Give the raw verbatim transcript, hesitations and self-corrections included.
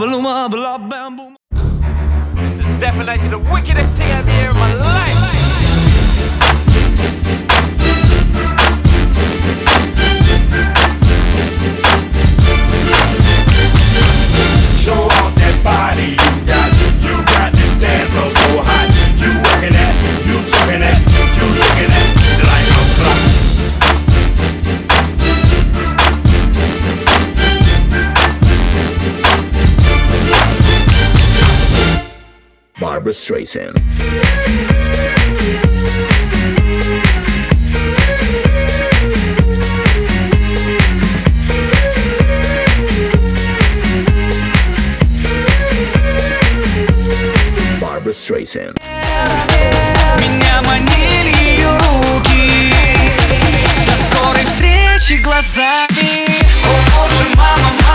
This is definitely the wickedest thing I've heard in my life. Show off that body you got. You got the dance floor so hot. You working that, you talking that, you taking that like a clock. Barbra Streisand. Barbra Streisand. Меня манили ее руки до скорой встречи глазами. О боже, мама,